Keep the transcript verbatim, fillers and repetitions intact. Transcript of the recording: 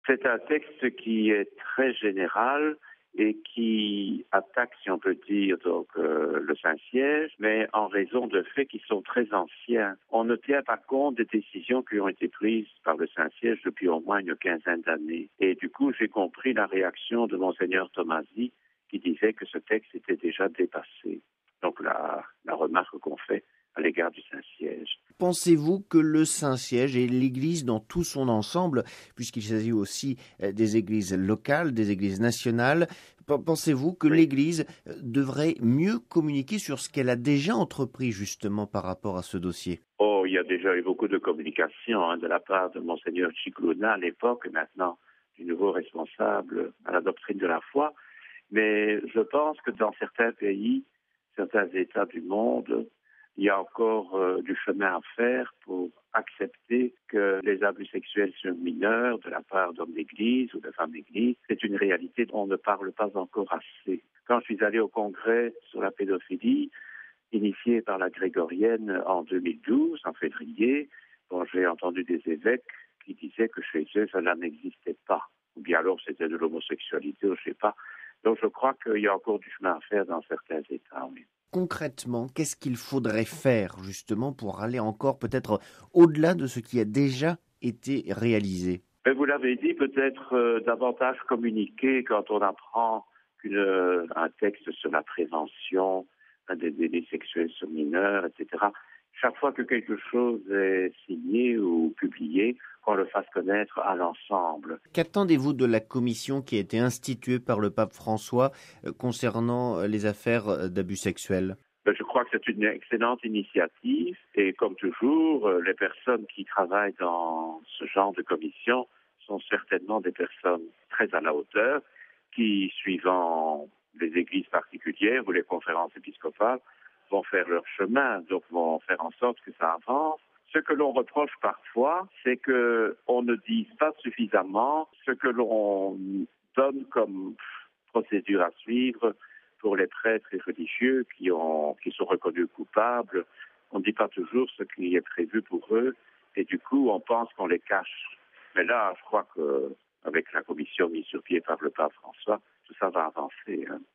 C'est un texte qui est très général et qui attaque, si on peut dire, donc euh, le Saint-Siège, mais en raison de faits qui sont très anciens. On ne tient pas compte des décisions qui ont été prises par le Saint-Siège depuis au moins une quinzaine d'années. Et du coup, j'ai compris la réaction de Monseigneur Tomasi qui disait que ce texte était déjà dépassé. Donc la, la remarque qu'on fait à l'égard du Saint-Siège. Pensez-vous que le Saint-Siège et l'Église dans tout son ensemble, puisqu'il s'agit aussi des églises locales, des églises nationales, pensez-vous que Oui. l'Église devrait mieux communiquer sur ce qu'elle a déjà entrepris justement par rapport à ce dossier? Oh, il y a déjà eu beaucoup de communication hein, de la part de Monseigneur Scicluna à l'époque, et maintenant du nouveau responsable à la doctrine de la foi. Mais je pense que dans certains pays, certains États du monde, il y a encore euh, du chemin à faire pour accepter que les abus sexuels sur mineurs de la part d'hommes d'église ou de femmes d'église, c'est une réalité dont on ne parle pas encore assez. Quand je suis allé au congrès sur la pédophilie, initié par la Grégorienne en deux mille douze, en février, bon, j'ai entendu des évêques qui disaient que chez eux, cela n'existait pas. Ou bien alors c'était de l'homosexualité, ou je sais pas. Donc je crois qu'il y a encore du chemin à faire dans certains États, oui. Concrètement, qu'est-ce qu'il faudrait faire justement pour aller encore peut-être au-delà de ce qui a déjà été réalisé? Mais vous l'avez dit, peut-être euh, davantage communiquer quand on apprend qu'une, euh, un texte sur la prévention hein, des délits sexuels sur mineurs, et cetera. Chaque fois que quelque chose est signé ou publié, qu'on le fasse connaître à l'ensemble. Qu'attendez-vous de la commission qui a été instituée par le pape François euh, concernant euh, les affaires euh, d'abus sexuels? Je crois que c'est une excellente initiative et comme toujours, les personnes qui travaillent dans ce genre de commission sont certainement des personnes très à la hauteur qui, suivant les églises particulières ou les conférences épiscopales, vont faire leur chemin, donc vont faire en sorte que ça avance. Ce que l'on reproche parfois, c'est qu'on ne dise pas suffisamment ce que l'on donne comme procédure à suivre pour les prêtres et religieux qui, ont, qui sont reconnus coupables. On ne dit pas toujours ce qui est prévu pour eux et du coup, on pense qu'on les cache. Mais là, je crois qu'avec la commission mise sur pied par le pape François, tout ça va avancer. Hein.